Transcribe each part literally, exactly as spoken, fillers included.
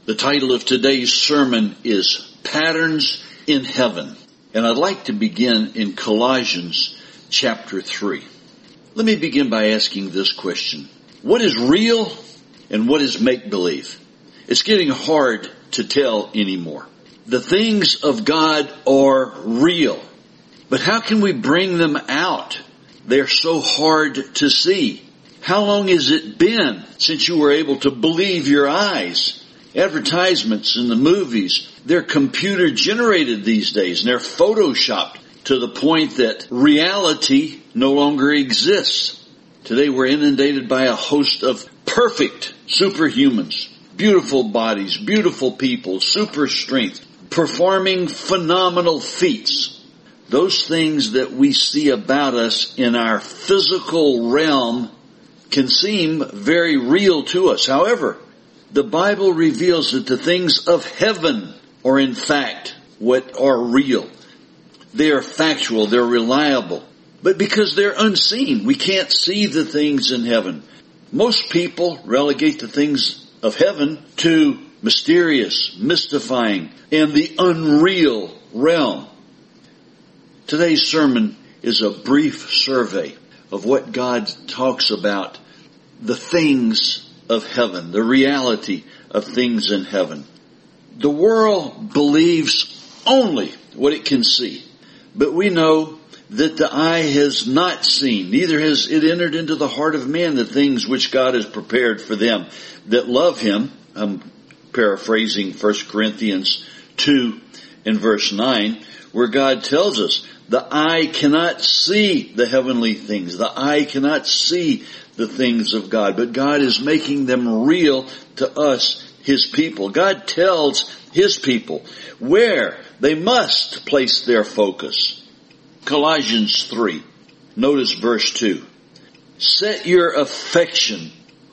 The title of today's sermon is Patterns in Heaven. And I'd like to begin in Colossians chapter three. Let me begin by asking this question. What is real and what is make-believe? It's getting hard to tell anymore. The things of God are real. But how can we bring them out? They're so hard to see. How long has it been since you were able to believe your eyes? Advertisements in the movies, they're computer generated these days and they're photoshopped to the point that reality no longer exists. Today we're inundated by a host of perfect superhumans, beautiful bodies, beautiful people, super strength, performing phenomenal feats. Those things that we see about us in our physical realm can seem very real to us. However, the Bible reveals that the things of heaven are in fact what are real. They are factual, they're reliable. But because they're unseen, we can't see the things in heaven. Most people relegate the things of heaven to mysterious, mystifying, and the unreal realm. Today's sermon is a brief survey of what God talks about, the things of heaven, the reality of things in heaven. The world believes only what it can see, but we know that the eye has not seen, neither has it entered into the heart of man the things which God has prepared for them that love Him. I'm paraphrasing First Corinthians two in verse nine, where God tells us the eye cannot see the heavenly things. The eye cannot see the things of God, but God is making them real to us, His people. God tells His people where they must place their focus. Colossians three, notice verse two. Set your affection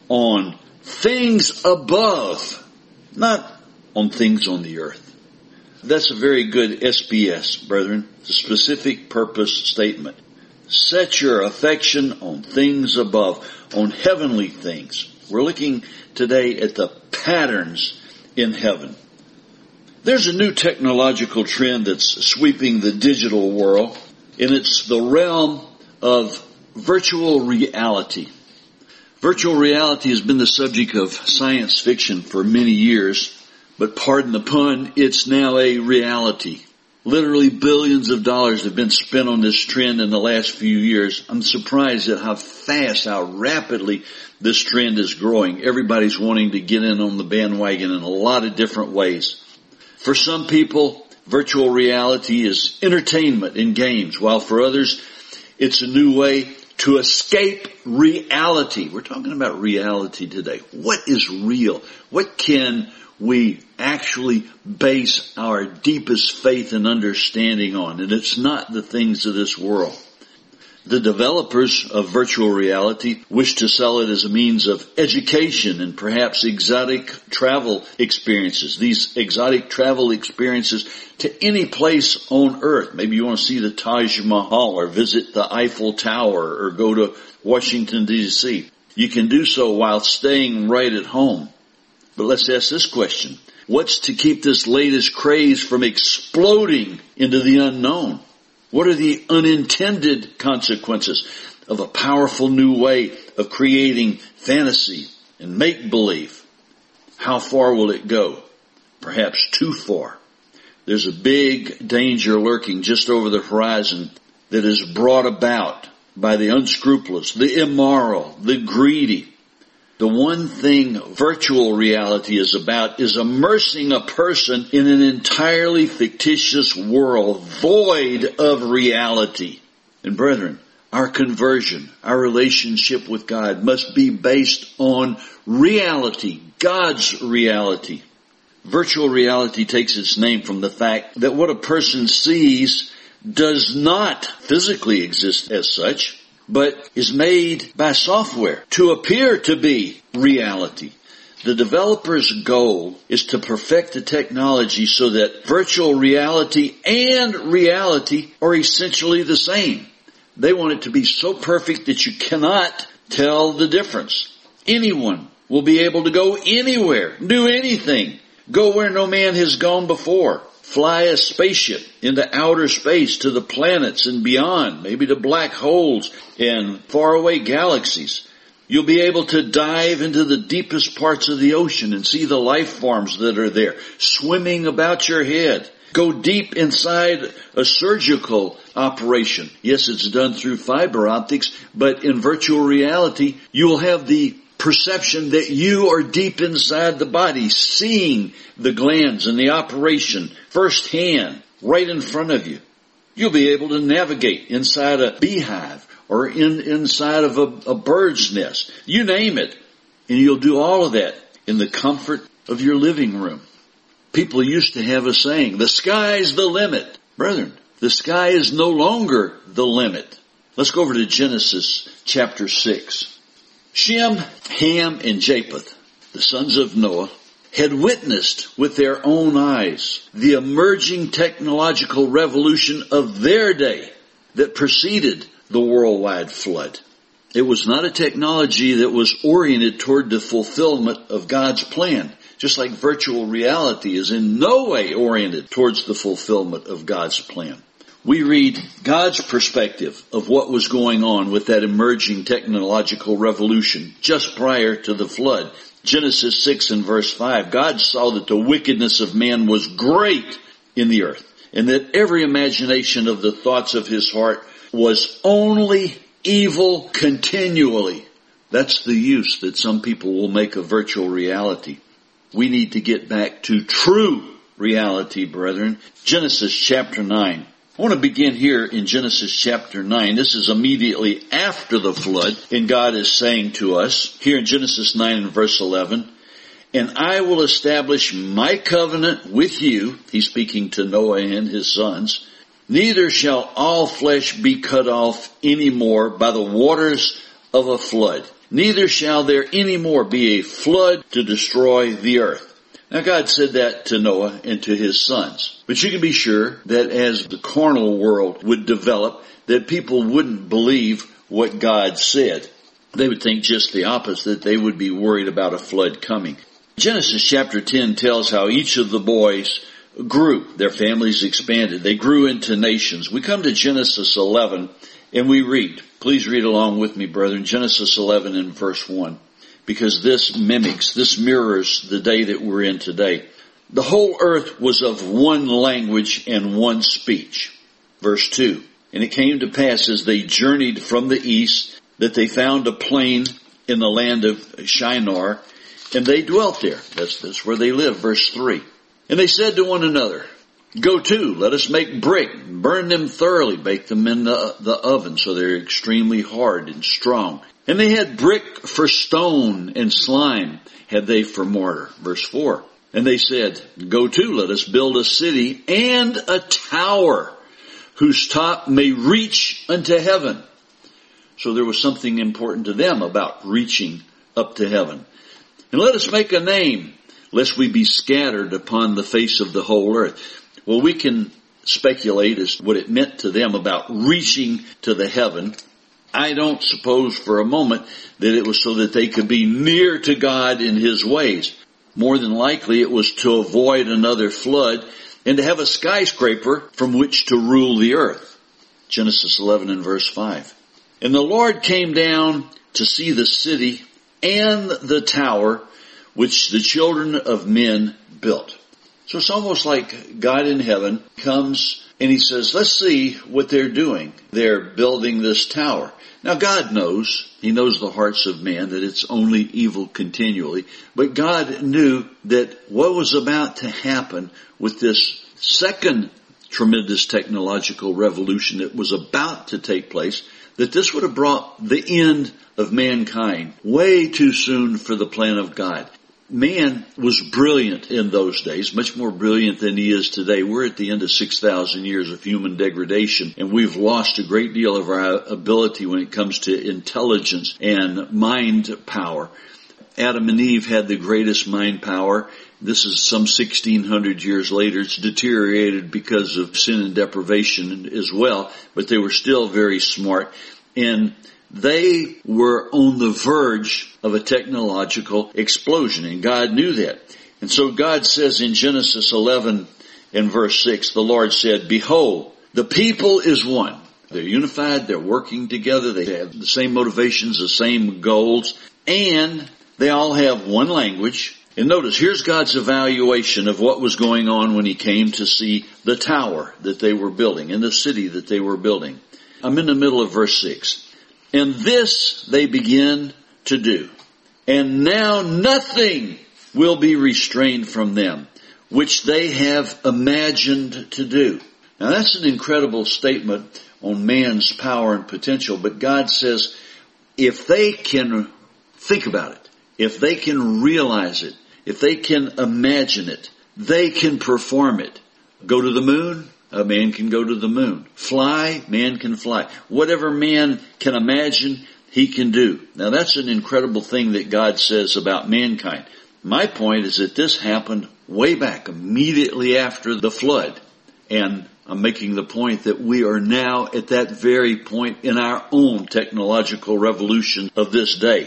on things above, not on things on the earth. That's a very good S P S, brethren. It's a specific purpose statement. Set your affection on things above, on heavenly things. We're looking today at the patterns in heaven. There's a new technological trend that's sweeping the digital world, and it's the realm of virtual reality. Virtual reality has been the subject of science fiction for many years, but pardon the pun, it's now a reality. Literally billions of dollars have been spent on this trend in the last few years. I'm surprised at how fast, how rapidly this trend is growing. Everybody's wanting to get in on the bandwagon in a lot of different ways. For some people, virtual reality is entertainment in games, while for others, it's a new way to escape reality. We're talking about reality today. What is real? What can we actually base our deepest faith and understanding on? And it's not the things of this world. The developers of virtual reality wish to sell it as a means of education and perhaps exotic travel experiences. These exotic travel experiences to any place on earth. Maybe you want to see the Taj Mahal or visit the Eiffel Tower or go to Washington, D C You can do so while staying right at home. But let's ask this question. What's to keep this latest craze from exploding into the unknown? What are the unintended consequences of a powerful new way of creating fantasy and make-believe? How far will it go? Perhaps too far. There's a big danger lurking just over the horizon that is brought about by the unscrupulous, the immoral, the greedy. The one thing virtual reality is about is immersing a person in an entirely fictitious world void of reality. And brethren, our conversion, our relationship with God must be based on reality, God's reality. Virtual reality takes its name from the fact that what a person sees does not physically exist as such, but is made by software to appear to be reality. The developer's goal is to perfect the technology so that virtual reality and reality are essentially the same. They want it to be so perfect that you cannot tell the difference. Anyone will be able to go anywhere, do anything Go where no man has gone before. Fly a spaceship into outer space to the planets and beyond, maybe to black holes and faraway galaxies. You'll be able to dive into the deepest parts of the ocean and see the life forms that are there, swimming about your head. Go deep inside a surgical operation. Yes, it's done through fiber optics, but in virtual reality, you will have the perception that you are deep inside the body, seeing the glands and the operation firsthand, right in front of you. You'll be able to navigate inside a beehive or in inside of a, a bird's nest. You name it. And you'll do all of that in the comfort of your living room. People used to have a saying, the sky's the limit. Brethren, the sky is no longer the limit. Let's go over to Genesis chapter six. Shem, Ham, and Japheth, the sons of Noah, had witnessed with their own eyes the emerging technological revolution of their day that preceded the worldwide flood. It was not a technology that was oriented toward the fulfillment of God's plan, just like virtual reality is in no way oriented towards the fulfillment of God's plan. We read God's perspective of what was going on with that emerging technological revolution just prior to the flood. Genesis six and verse five, God saw that the wickedness of man was great in the earth, and that every imagination of the thoughts of his heart was only evil continually. That's the use that some people will make of virtual reality. We need to get back to true reality, brethren. Genesis chapter nine. I want to begin here in Genesis chapter nine. This is immediately after the flood, and God is saying to us, here in Genesis nine and verse eleven, and I will establish my covenant with you, he's speaking to Noah and his sons, neither shall all flesh be cut off any more by the waters of a flood, neither shall there any more be a flood to destroy the earth. Now God said that to Noah and to his sons. But you can be sure that as the carnal world would develop, that people wouldn't believe what God said. They would think just the opposite. They would be worried about a flood coming. Genesis chapter ten tells how each of the boys grew. Their families expanded. They grew into nations. We come to Genesis eleven and we read. Please read along with me, brethren. Genesis eleven and verse one. Because this mimics, this mirrors the day that we're in today. The whole earth was of one language and one speech. Verse two. And it came to pass as they journeyed from the east that they found a plain in the land of Shinar, and they dwelt there. That's, that's where they lived. Verse three. And they said to one another, go to, let us make brick, burn them thoroughly, bake them in the, the oven so they're extremely hard and strong. And they had brick for stone and slime had they for mortar. Verse four. And they said, go to, let us build a city and a tower whose top may reach unto heaven. So there was something important to them about reaching up to heaven. And let us make a name, lest we be scattered upon the face of the whole earth. Well, we can speculate as to what it meant to them about reaching to the heaven. I don't suppose for a moment that it was so that they could be near to God in His ways. More than likely it was to avoid another flood and to have a skyscraper from which to rule the earth. Genesis eleven and verse five. And the Lord came down to see the city and the tower which the children of men built. So it's almost like God in heaven comes and He says, let's see what they're doing. They're building this tower. Now God knows, He knows the hearts of man, that it's only evil continually. But God knew that what was about to happen with this second tremendous technological revolution that was about to take place, that this would have brought the end of mankind way too soon for the plan of God. Man was brilliant in those days, much more brilliant than he is today. We're at the end of six thousand years of human degradation, and we've lost a great deal of our ability when it comes to intelligence and mind power. Adam and Eve had the greatest mind power. This is some sixteen hundred years later. It's deteriorated because of sin and deprivation as well, but they were still very smart. And they were on the verge of a technological explosion, and God knew that. And so God says in Genesis eleven and verse six, the Lord said, behold, the people is one. They're unified, they're working together, they have the same motivations, the same goals, and they all have one language. And notice, here's God's evaluation of what was going on when he came to see the tower that they were building and the city that they were building. I'm in the middle of verse six. And this they begin to do. And now nothing will be restrained from them, which they have imagined to do. Now that's an incredible statement on man's power and potential, but God says if they can think about it, if they can realize it, if they can imagine it, they can perform it. Go to the moon, a man can go to the moon. Fly, man can fly. Whatever man can imagine, he can do. Now that's an incredible thing that God says about mankind. My point is that this happened way back, immediately after the flood. And I'm making the point that we are now at that very point in our own technological revolution of this day.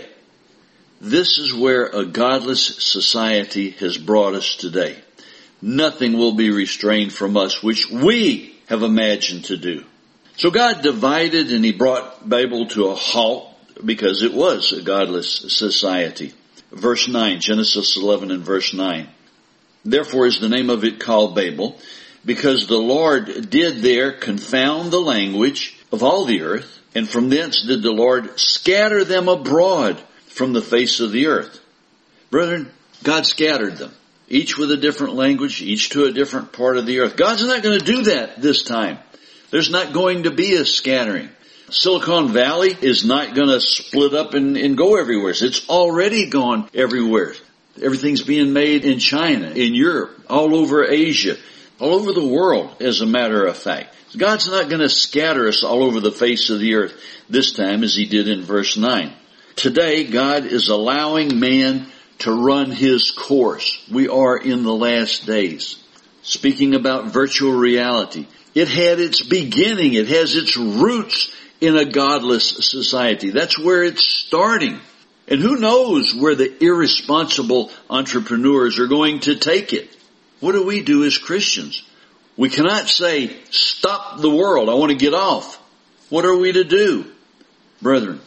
This is where a godless society has brought us today. Nothing will be restrained from us, which we have imagined to do. So God divided and he brought Babel to a halt because it was a godless society. Verse nine, Genesis eleven and verse nine. Therefore is the name of it called Babel, because the Lord did there confound the language of all the earth, and from thence did the Lord scatter them abroad from the face of the earth. Brethren, God scattered them, each with a different language, each to a different part of the earth. God's not going to do that this time. There's not going to be a scattering. Silicon Valley is not going to split up and, and go everywhere. It's already gone everywhere. Everything's being made in China, in Europe, all over Asia, all over the world, as a matter of fact. God's not going to scatter us all over the face of the earth this time as he did in verse nine. Today, God is allowing man to run his course. We are in the last days. Speaking about virtual reality, it had its beginning, it has its roots in a godless society. That's where it's starting. And who knows where the irresponsible entrepreneurs are going to take it. What do we do as Christians? We cannot say, stop the world, I want to get off. What are we to do? Brethren,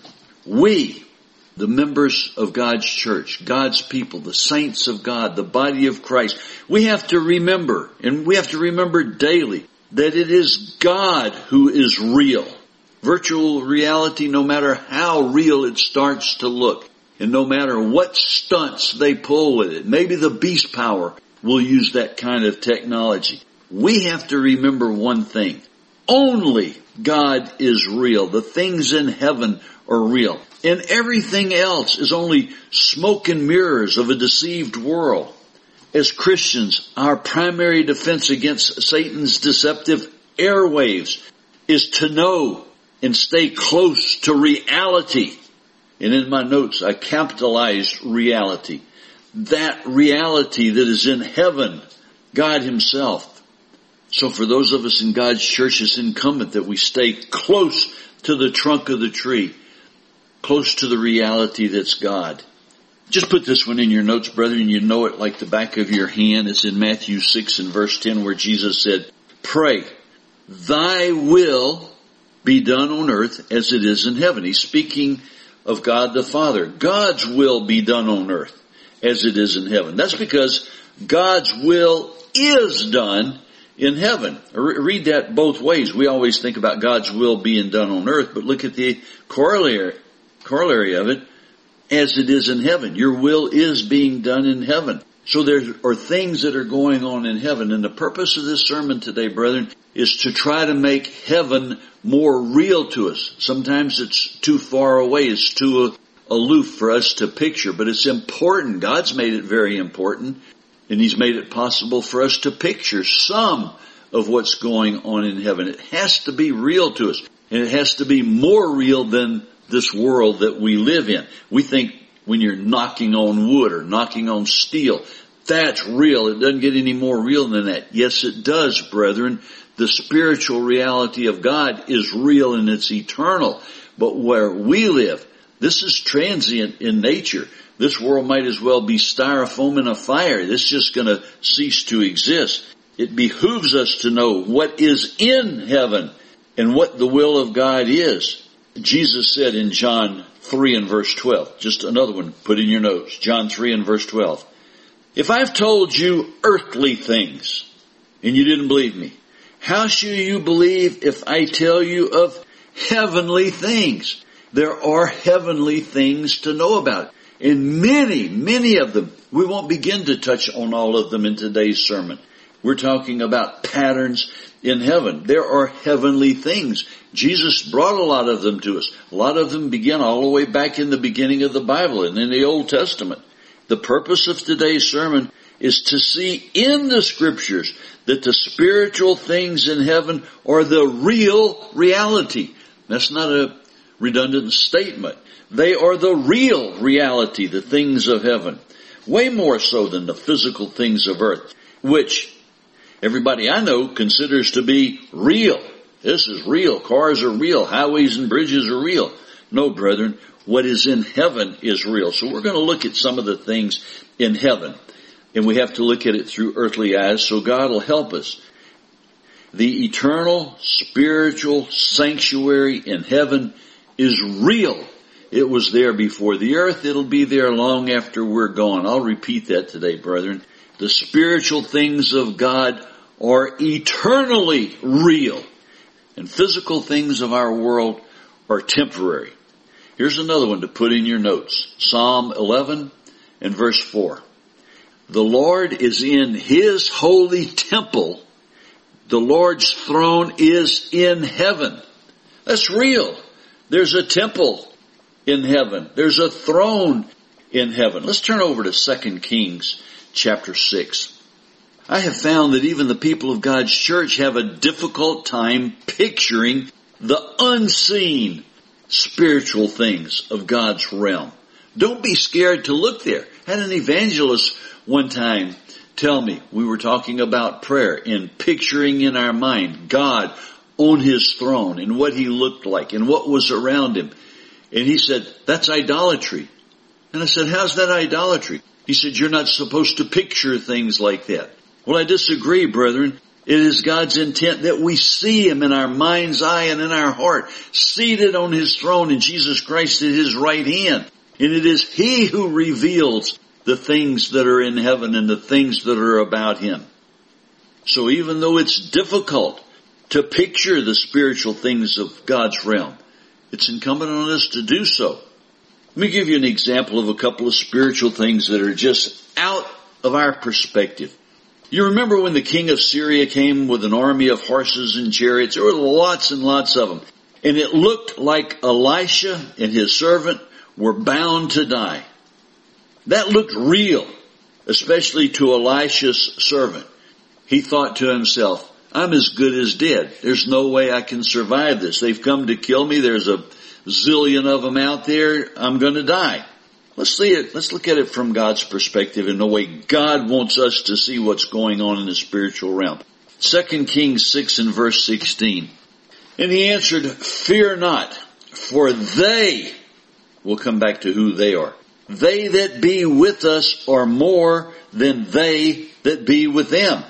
we, the members of God's church, God's people, the saints of God, the body of Christ, we have to remember, and we have to remember daily, that it is God who is real. Virtual reality, no matter how real it starts to look, and no matter what stunts they pull with it, maybe the beast power will use that kind of technology. We have to remember one thing. Only God is real. The things in heaven are real. And everything else is only smoke and mirrors of a deceived world. As Christians, our primary defense against Satan's deceptive airwaves is to know and stay close to reality. And in my notes, I capitalized reality. That reality that is in heaven, God himself. So for those of us in God's church, it's incumbent that we stay close to the trunk of the tree, close to the reality that's God. Just put this one in your notes, brethren. You know it like the back of your hand. It's in Matthew six and verse ten where Jesus said, pray, thy will be done on earth as it is in heaven. He's speaking of God the Father. God's will be done on earth as it is in heaven. That's because God's will is done in heaven. Read that both ways. We always think about God's will being done on earth, but look at the corollary, corollary of it, as it is in heaven. Your will is being done in heaven. So there are things that are going on in heaven. And the purpose of this sermon today, brethren, is to try to make heaven more real to us. Sometimes it's too far away. It's too aloof for us to picture. But it's important. God's made it very important. And he's made it possible for us to picture some of what's going on in heaven. It has to be real to us. And it has to be more real than this world that we live in. We think when you're knocking on wood or knocking on steel, that's real. It doesn't get any more real than that. Yes, it does, brethren. The spiritual reality of God is real and it's eternal. But where we live, This is transient in nature. This world might as well be styrofoam in a fire. This is just going to cease to exist. It behooves us to know what is in heaven and what the will of God is. Jesus said in John three and verse twelve, just another one, put in your notes, John three and verse twelve. If I've told you earthly things and you didn't believe me, how shall you believe if I tell you of heavenly things? There are heavenly things to know about. And many, many of them, we won't begin to touch on all of them in today's sermon. We're talking about patterns in heaven. There are heavenly things. Jesus brought a lot of them to us. A lot of them begin all the way back in the beginning of the Bible and in the Old Testament. The purpose of today's sermon is to see in the Scriptures that the spiritual things in heaven are the real reality. That's not a redundant statement. They are the real reality, the things of heaven. Way more so than the physical things of earth, which everybody I know considers to be real. This is real. Cars are real. Highways and bridges are real. No, brethren, what is in heaven is real. So we're going to look at some of the things in heaven. And we have to look at it through earthly eyes, so God will help us. The eternal spiritual sanctuary in heaven is real. It was there before the earth. It'll be there long after we're gone. I'll repeat that today, brethren. The spiritual things of God are eternally real. And physical things of our world are temporary. Here's another one to put in your notes. Psalm eleven and verse four. The Lord is in His holy temple. The Lord's throne is in heaven. That's real. There's a temple in heaven. There's a throne in heaven. Let's turn over to Second Kings chapter six. I have found that even the people of God's church have a difficult time picturing the unseen spiritual things of God's realm. Don't be scared to look there. I had an evangelist one time tell me, we were talking about prayer and picturing in our mind God on His throne and what He looked like and what was around Him. And he said, that's idolatry. And I said, how's that idolatry? He said, you're not supposed to picture things like that. Well, I disagree, brethren. It is God's intent that we see Him in our mind's eye and in our heart, seated on His throne and Jesus Christ at His right hand. And it is He who reveals the things that are in heaven and the things that are about Him. So even though it's difficult to picture the spiritual things of God's realm, it's incumbent on us to do so. Let me give you an example of a couple of spiritual things that are just out of our perspective. You remember when the king of Syria came with an army of horses and chariots? There were lots and lots of them. And it looked like Elisha and his servant were bound to die. That looked real, especially to Elisha's servant. He thought to himself, I'm as good as dead. There's no way I can survive this. They've come to kill me. There's a zillion of them out there. I'm going to die. Let's see it. Let's look at it from God's perspective and the way God wants us to see what's going on in the spiritual realm. Second Kings six and verse sixteen. And he answered, fear not, for they, we'll come back to who they are. They that be with us are more than they that be with them.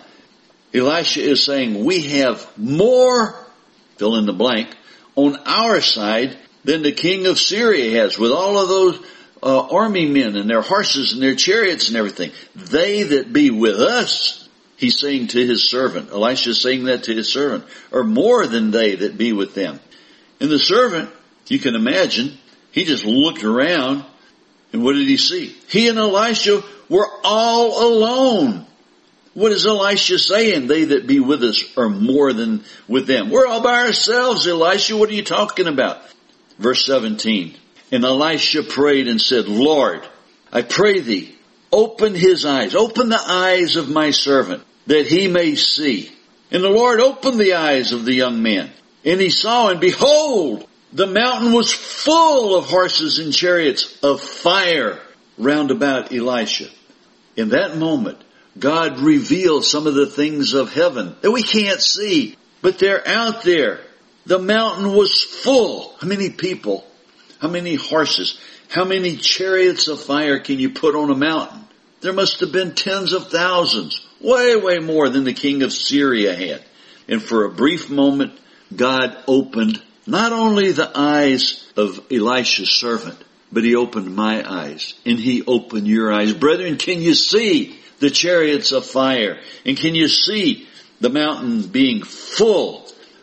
Elisha is saying we have more, fill in the blank, on our side than the king of Syria has with all of those uh, army men and their horses and their chariots and everything. They that be with us, he's saying to his servant, Elisha is saying that to his servant, are more than they that be with them. And the servant, you can imagine, he just looked around and what did he see? He and Elisha were all alone. What is Elisha saying? They that be with us are more than with them. We're all by ourselves, Elisha. What are you talking about? Verse seventeen. And Elisha prayed and said, Lord, I pray thee, open his eyes, open the eyes of my servant, that he may see. And the Lord opened the eyes of the young man. And he saw, and behold, the mountain was full of horses and chariots of fire round about Elisha. In that moment, God revealed some of the things of heaven that we can't see, but they're out there. The mountain was full. How many people How many horses? How many chariots of fire can you put on a mountain? There must have been tens of thousands, way, way more than the king of Syria had. And for a brief moment, God opened not only the eyes of Elisha's servant, but he opened my eyes, and he opened your eyes. Brethren, can you see the chariots of fire? And can you see the mountain being full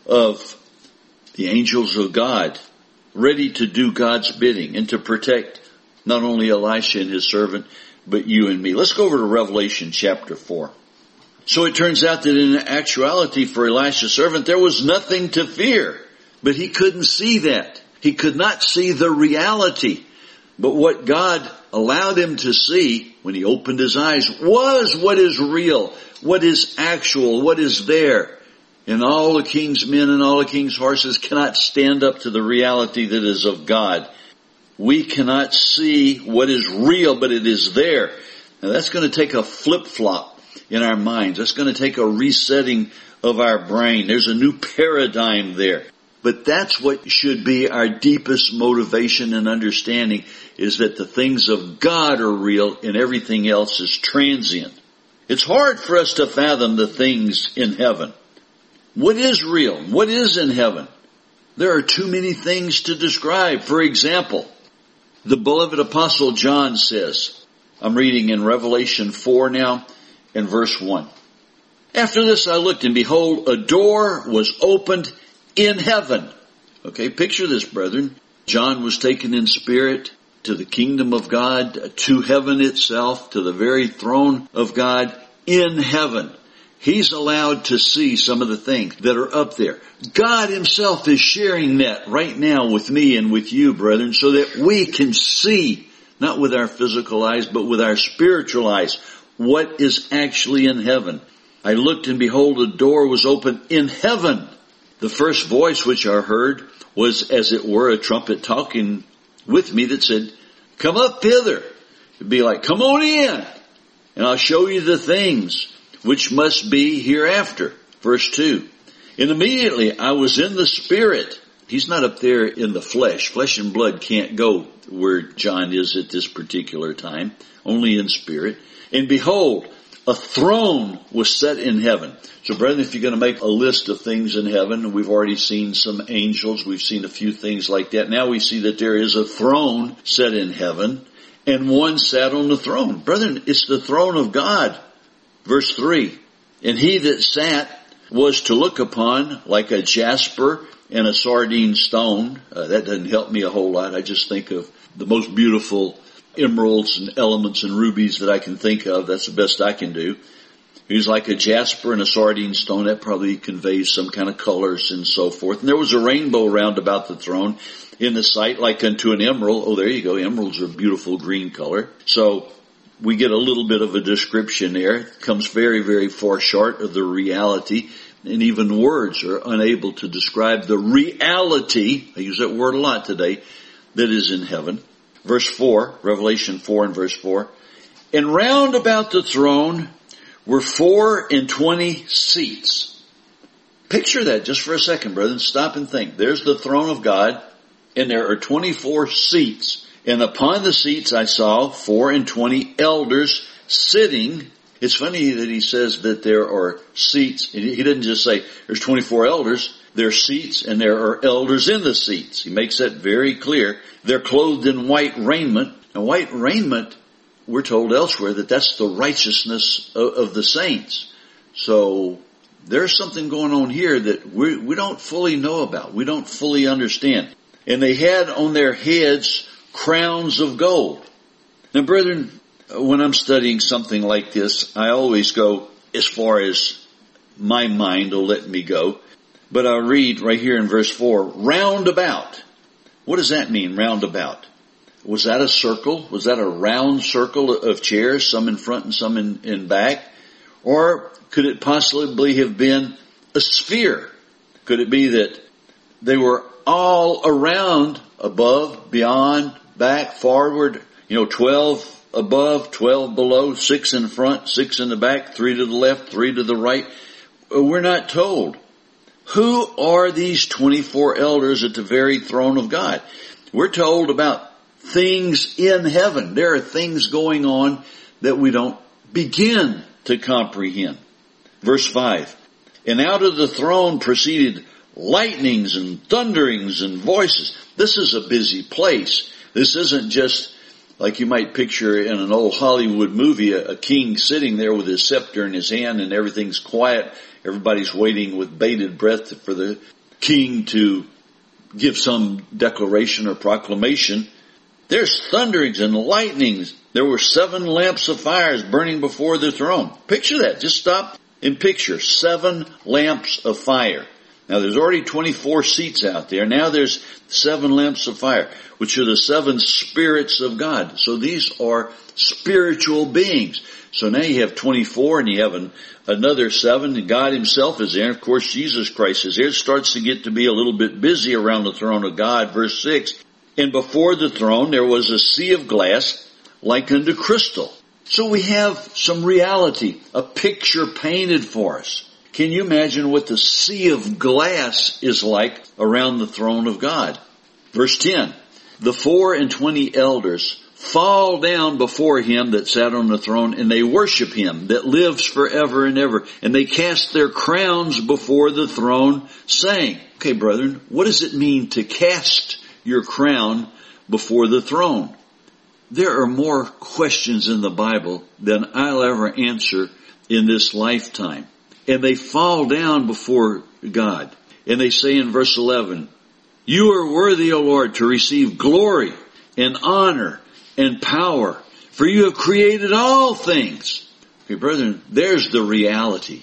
of the angels of God, ready to do God's bidding and to protect not only Elisha and his servant, but you and me? Let's go over to Revelation chapter four. So it turns out that in actuality for Elisha's servant, there was nothing to fear. But he couldn't see that. He could not see the reality. But what God allowed him to see when he opened his eyes was what is real, what is actual, what is there. And all the king's men and all the king's horses cannot stand up to the reality that is of God. We cannot see what is real, but it is there. Now that's going to take a flip-flop in our minds. That's going to take a resetting of our brain. There's a new paradigm there. But that's what should be our deepest motivation and understanding, is that the things of God are real and everything else is transient. It's hard for us to fathom the things in heaven. What is real? What is in heaven? There are too many things to describe. For example, the beloved apostle John says, I'm reading in Revelation four now, in verse one. After this I looked, and behold, a door was opened in heaven. Okay, picture this, brethren. John was taken in spirit to the kingdom of God, to heaven itself, to the very throne of God in heaven. He's allowed to see some of the things that are up there. God himself is sharing that right now with me and with you, brethren, so that we can see, not with our physical eyes, but with our spiritual eyes, what is actually in heaven. I looked, and behold, a door was opened in heaven. The first voice which I heard was, as it were, a trumpet talking with me that said, come up hither. It'd be like, come on in, and I'll show you the things which must be hereafter. Verse two. And immediately I was in the Spirit. He's not up there in the flesh. Flesh and blood can't go where John is at this particular time. Only in spirit. And behold, a throne was set in heaven. So brethren, if you're going to make a list of things in heaven, we've already seen some angels. We've seen a few things like that. Now we see that there is a throne set in heaven, and one sat on the throne. Brethren, it's the throne of God. Verse three. And he that sat was to look upon like a jasper and a sardine stone. Uh, that doesn't help me a whole lot. I just think of the most beautiful emeralds and elements and rubies that I can think of. That's the best I can do. He's like a jasper and a sardine stone. That probably conveys some kind of colors and so forth. And there was a rainbow round about the throne in the sight like unto an emerald. Oh, there you go. Emeralds are a beautiful green color. So we get a little bit of a description there. It comes very, very far short of the reality. And even words are unable to describe the reality, I use that word a lot today, that is in heaven. Verse four, Revelation four and verse four. And round about the throne were four and twenty seats. Picture that just for a second, brethren. Stop and think. There's the throne of God, and there are twenty-four seats. And upon the seats I saw four and twenty elders sitting. It's funny that he says that there are seats. He didn't just say there's twenty-four elders. There are seats and there are elders in the seats. He makes that very clear. They're clothed in white raiment. Now white raiment, we're told elsewhere that that's the righteousness of, of the saints. So there's something going on here that we, we don't fully know about. We don't fully understand. And they had on their heads crowns of gold. Now brethren, when I'm studying something like this, I always go as far as my mind will let me go. But I'll read right here in verse four, round about. What does that mean, round about? Was that a circle? Was that a round circle of chairs, some in front and some in, in back? Or could it possibly have been a sphere? Could it be that they were all around, above, beyond, back, forward, you know, twelve above, twelve below, six in front, six in the back, three to the left, three to the right? We're not told. Who are these twenty-four elders at the very throne of God? We're told about things in heaven. There are things going on that we don't begin to comprehend. Verse five, and out of the throne proceeded lightnings and thunderings and voices. This is a busy place. This isn't just like you might picture in an old Hollywood movie, a, a king sitting there with his scepter in his hand and everything's quiet. Everybody's waiting with bated breath for the king to give some declaration or proclamation. There's thunderings and lightnings. There were seven lamps of fires burning before the throne. Picture that. Just stop and picture seven lamps of fire. Now there's already twenty-four seats out there. Now there's seven lamps of fire, which are the seven spirits of God. So these are spiritual beings. So now you have twenty-four and you have an, another seven, and God himself is there. Of course, Jesus Christ is there. It starts to get to be a little bit busy around the throne of God. Verse six, and before the throne there was a sea of glass like unto crystal. So we have some reality, a picture painted for us. Can you imagine what the sea of glass is like around the throne of God? Verse ten, the four and twenty elders fall down before him that sat on the throne, and they worship him that lives forever and ever. And they cast their crowns before the throne, saying, okay, brethren, what does it mean to cast your crown before the throne? There are more questions in the Bible than I'll ever answer in this lifetime. And they fall down before God. And they say in verse eleven, you are worthy, O Lord, to receive glory and honor and power, for you have created all things. Okay, brethren, there's the reality.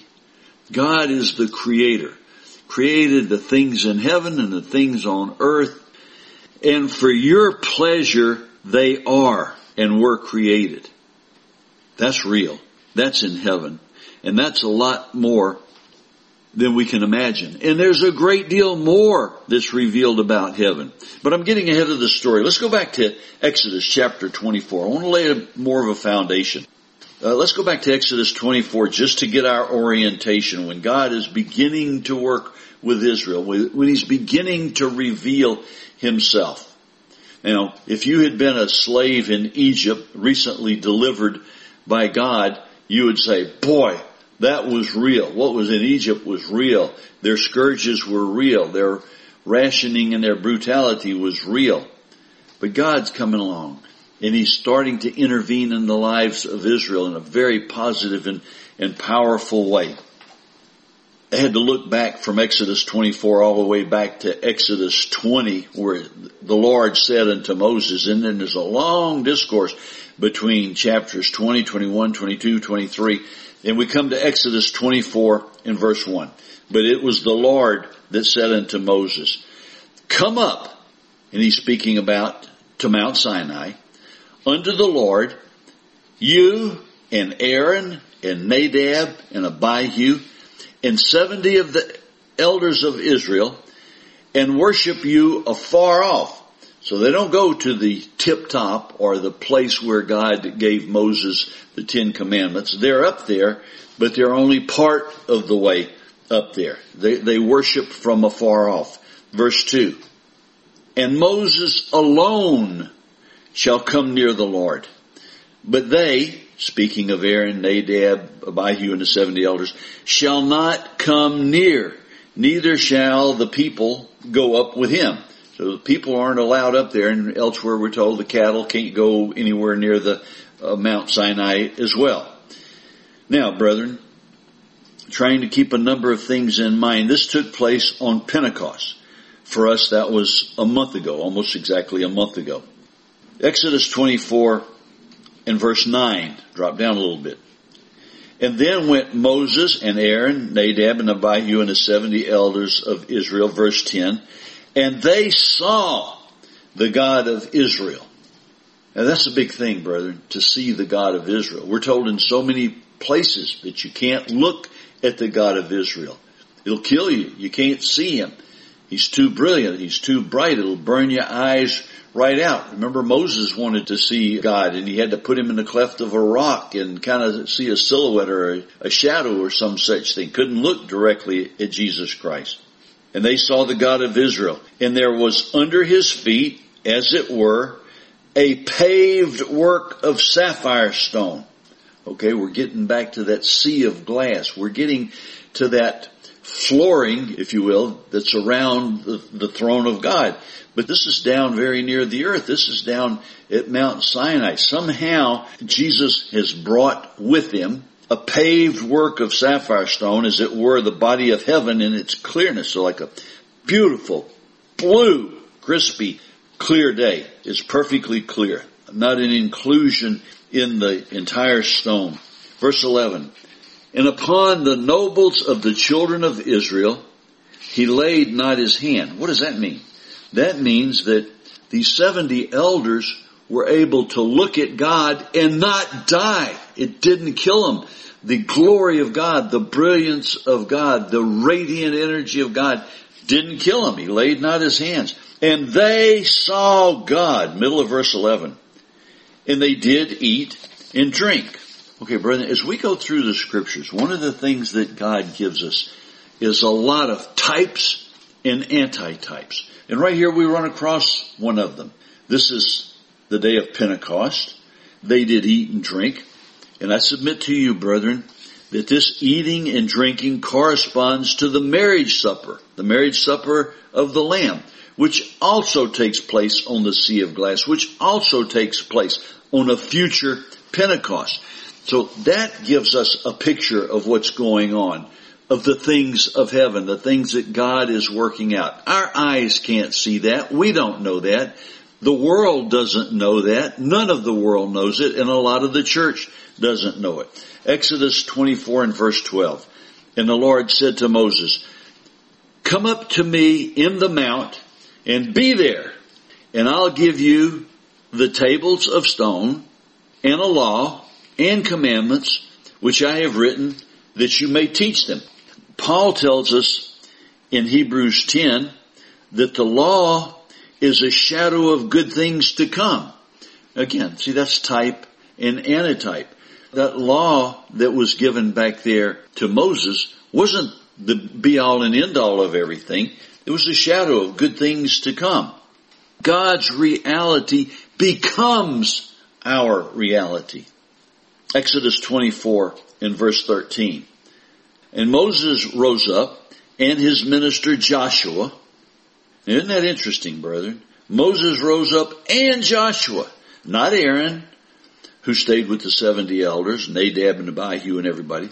God is the creator. Created the things in heaven and the things on earth. And for your pleasure, they are and were created. That's real. That's in heaven. And that's a lot more than we can imagine. And there's a great deal more that's revealed about heaven. But I'm getting ahead of the story. Let's go back to Exodus chapter twenty-four. I want to lay a, more of a foundation. Uh, let's go back to Exodus twenty-four just to get our orientation. When God is beginning to work with Israel, when he's beginning to reveal himself. Now, if you had been a slave in Egypt, recently delivered by God, you would say, boy, that was real. What was in Egypt was real. Their scourges were real. Their rationing and their brutality was real. But God's coming along, and he's starting to intervene in the lives of Israel in a very positive and, and powerful way. I had to look back from Exodus twenty-four all the way back to Exodus twenty, where the Lord said unto Moses, and then there's a long discourse between chapters twenty, twenty-one, twenty-two, twenty-three, and we come to Exodus twenty-four in verse one. But it was the Lord that said unto Moses, come up, and he's speaking about to Mount Sinai, unto the Lord, you and Aaron and Nadab and Abihu, and seventy of the elders of Israel, and worship you afar off. So they don't go to the tip top or the place where God gave Moses the Ten Commandments. They're up there, but they're only part of the way up there. They, they worship from afar off. Verse two, and Moses alone shall come near the Lord. But they, speaking of Aaron, Nadab, Abihu, and the seventy elders, shall not come near, neither shall the people go up with him. So the people aren't allowed up there, and elsewhere we're told the cattle can't go anywhere near the uh, Mount Sinai as well. Now, brethren, trying to keep a number of things in mind, this took place on Pentecost. For us, that was a month ago, almost exactly a month ago. Exodus twenty-four and verse nine, drop down a little bit. And then went Moses and Aaron, Nadab and Abihu, and the seventy elders of Israel, verse ten, and they saw the God of Israel. Now that's a big thing, brethren, to see the God of Israel. We're told in so many places that you can't look at the God of Israel. It'll kill you. You can't see him. He's too brilliant. He's too bright. It'll burn your eyes right out. Remember, Moses wanted to see God, and he had to put him in the cleft of a rock and kind of see a silhouette or a, a shadow or some such thing. Couldn't look directly at Jesus Christ. And they saw the God of Israel. And there was under his feet as it were, a paved work of sapphire stone. Okay, we're getting back to that sea of glass. We're getting to that flooring, if you will, that's around the, the throne of God. But this is down very near the earth. This is down at Mount Sinai. Somehow Jesus has brought with him a paved work of sapphire stone, as it were the body of heaven in its clearness. So like a beautiful, blue, crispy, clear day. It's perfectly clear. Not an inclusion in the entire stone. Verse eleven. And upon the nobles of the children of Israel, he laid not his hand. What does that mean? That means that these seventy elders were able to look at God and not die. It didn't kill them. The glory of God, the brilliance of God, the radiant energy of God didn't kill him. He laid not his hands. And they saw God, middle of verse eleven. And they did eat and drink. Okay, brethren, as we go through the scriptures, one of the things that God gives us is a lot of types and antitypes. And right here we run across one of them. This is the day of Pentecost. They did eat and drink. And I submit to you, brethren, that this eating and drinking corresponds to the marriage supper, the marriage supper of the Lamb, which also takes place on the Sea of Glass, which also takes place on a future Pentecost. So that gives us a picture of what's going on, of the things of heaven, the things that God is working out. Our eyes can't see that. We don't know that. The world doesn't know that. None of the world knows it, and a lot of the church doesn't know it. Exodus twenty-four and verse twelve. And the Lord said to Moses, come up to me in the mount and be there, and I'll give you the tables of stone and a law and commandments which I have written, that you may teach them. Paul tells us in Hebrews ten that the law is a shadow of good things to come. Again, see, that's type and antitype. That law that was given back there to Moses wasn't the be-all and end-all of everything. It was a shadow of good things to come. God's reality becomes our reality. Exodus twenty-four and verse thirteen. And Moses rose up, and his minister Joshua. Isn't that interesting, brethren? Moses rose up and Joshua, not Aaron, who stayed with the seventy elders, Nadab and Abihu and everybody.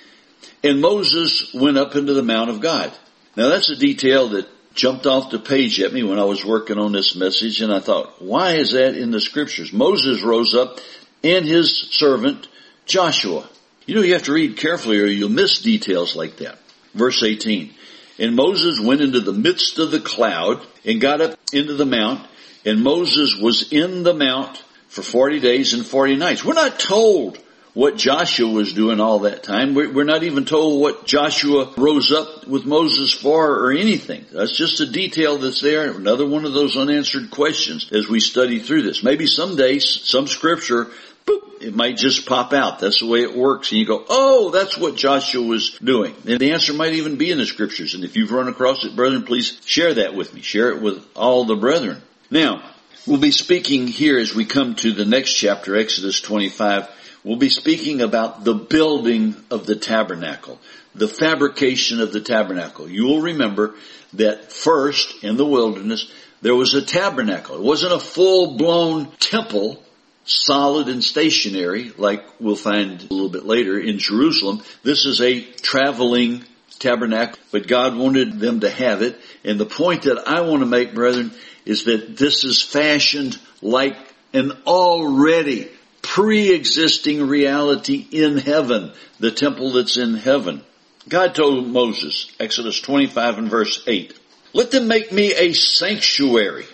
And Moses went up into the Mount of God. Now that's a detail that jumped off the page at me when I was working on this message, and I thought, why is that in the scriptures? Moses rose up and his servant Joshua. You know, you have to read carefully or you'll miss details like that. Verse eighteen. And Moses went into the midst of the cloud and got up into the mount, and Moses was in the mount for forty days and forty nights. We're not told what Joshua was doing all that time. We're not even told what Joshua rose up with Moses for or anything. That's just a detail that's there. Another one of those unanswered questions as we study through this. Maybe someday, some scripture, boop, it might just pop out. That's the way it works. And you go, oh, that's what Joshua was doing. And the answer might even be in the scriptures. And if you've run across it, brethren, please share that with me. Share it with all the brethren. Now, we'll be speaking here as we come to the next chapter, Exodus twenty-five. We'll be speaking about the building of the tabernacle, the fabrication of the tabernacle. You will remember that first in the wilderness, there was a tabernacle. It wasn't a full-blown temple, solid and stationary, like we'll find a little bit later in Jerusalem. This is a traveling tabernacle, but God wanted them to have it. And the point that I want to make, brethren, is that this is fashioned like an already pre-existing reality in heaven, the temple that's in heaven. God told Moses, Exodus twenty-five and verse eight, let them make me a sanctuary.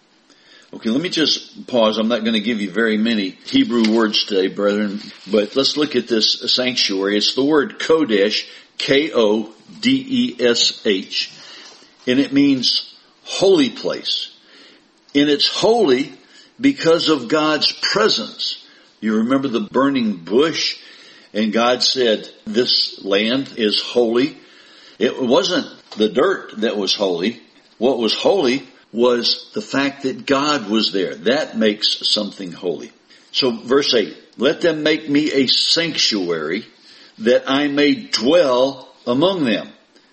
Okay, let me just pause. I'm not going to give you very many Hebrew words today, brethren, but let's look at this sanctuary. It's the word Kodesh, K O D E S H, and it means holy place. And it's holy because of God's presence. You remember the burning bush? And God said, this land is holy. It wasn't the dirt that was holy. What was holy was the fact that God was there. That makes something holy. So verse eight, let them make me a sanctuary that I may dwell among them.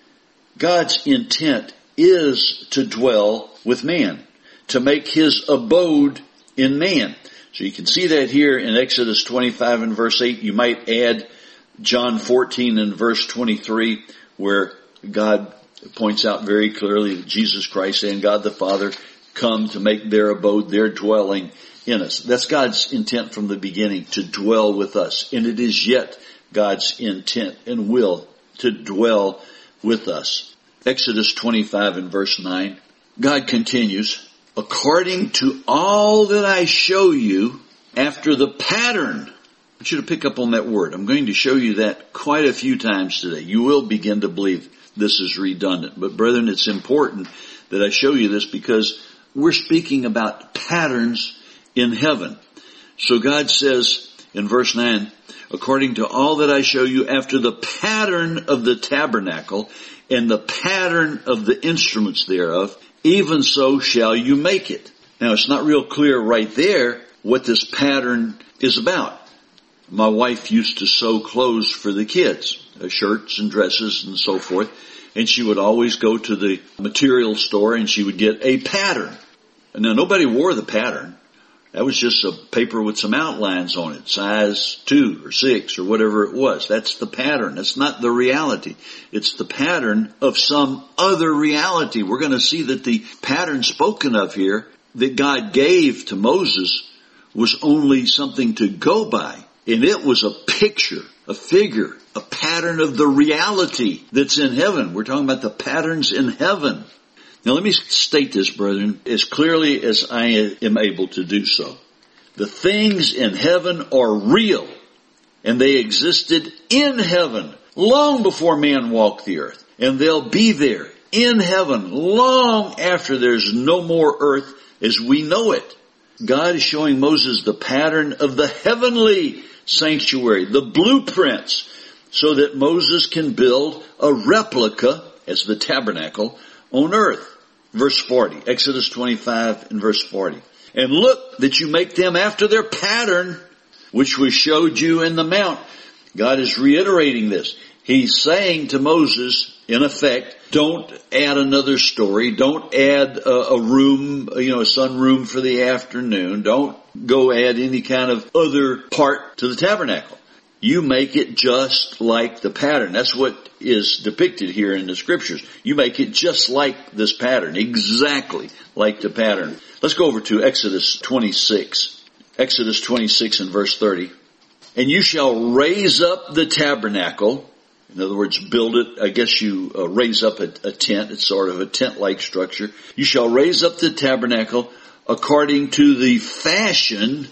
God's intent is to dwell with man, to make his abode in man. So you can see that here in Exodus twenty-five and verse eight. You might add John fourteen and verse twenty-three, where God points out very clearly that Jesus Christ and God the Father come to make their abode, their dwelling in us. That's God's intent from the beginning, to dwell with us. And it is yet God's intent and will to dwell with us. Exodus twenty-five and verse nine, God continues, according to all that I show you after the pattern. I want you to pick up on that word. I'm going to show you that quite a few times today. You will begin to believe this is redundant. But brethren, it's important that I show you this because we're speaking about patterns in heaven. So God says in verse nine, according to all that I show you after the pattern of the tabernacle and the pattern of the instruments thereof, even so shall you make it. Now it's not real clear right there what this pattern is about. My wife used to sew clothes for the kids, uh, shirts and dresses and so forth. And she would always go to the material store and she would get a pattern. Now nobody wore the pattern. That was just a paper with some outlines on it, size two or six or whatever it was. That's the pattern. That's not the reality. It's the pattern of some other reality. We're going to see that the pattern spoken of here that God gave to Moses was only something to go by. And it was a picture, a figure, a pattern of the reality that's in heaven. We're talking about the patterns in heaven. Now let me state this, brethren, as clearly as I am able to do so. The things in heaven are real, and they existed in heaven long before man walked the earth. And they'll be there in heaven long after there's no more earth as we know it. God is showing Moses the pattern of the heavenly sanctuary, the blueprints, so that Moses can build a replica as the tabernacle on earth. Verse forty, Exodus twenty-five and verse forty. And look that you make them after their pattern, which was showed you in the mount. God is reiterating this. He's saying to Moses, in effect, don't add another story. Don't add a, a room, you know, a sunroom for the afternoon. Don't go add any kind of other part to the tabernacle. You make it just like the pattern. That's what is depicted here in the scriptures. You make it just like this pattern, exactly like the pattern. Let's go over to Exodus twenty-six. Exodus twenty-six and verse thirty. And you shall raise up the tabernacle. In other words, build it. I guess you uh, raise up a, a tent. It's sort of a tent-like structure. You shall raise up the tabernacle according to the fashion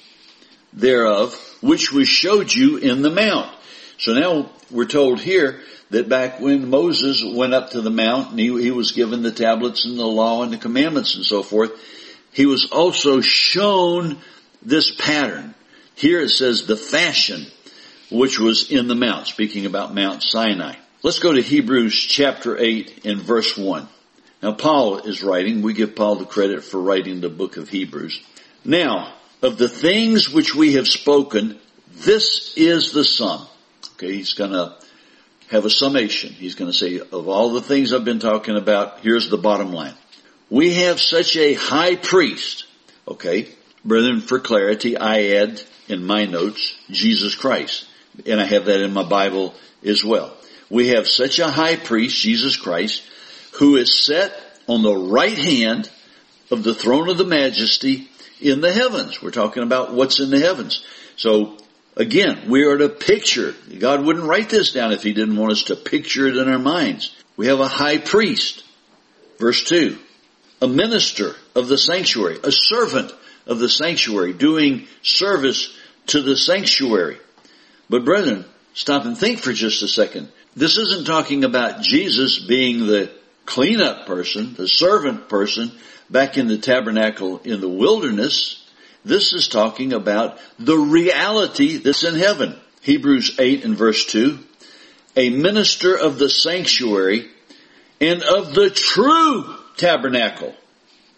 thereof, which was showed you in the mount. So now we're told here that back when Moses went up to the mount and he, he was given the tablets and the law and the commandments and so forth, he was also shown this pattern. Here it says the fashion which was in the mount, speaking about Mount Sinai. Let's go to Hebrews chapter eight and verse one. Now Paul is writing. We give Paul the credit for writing the book of Hebrews. Now, of the things which we have spoken, this is the sum. Okay, he's going to have a summation. He's going to say, of all the things I've been talking about, here's the bottom line. We have such a high priest. Okay, brethren, for clarity, I add in my notes, Jesus Christ. And I have that in my Bible as well. We have such a high priest, Jesus Christ, who is set on the right hand of the throne of the majesty in the heavens. We're talking about what's in the heavens. So again, we are to picture. God wouldn't write this down if he didn't want us to picture it in our minds. We have a high priest. Verse two, a minister of the sanctuary, a servant of the sanctuary, doing service to the sanctuary. But brethren, stop and think for just a second. This isn't talking about Jesus being the cleanup person, the servant person back in the tabernacle in the wilderness. This is talking about the reality that's in heaven. Hebrews eight and verse two, a minister of the sanctuary and of the true tabernacle.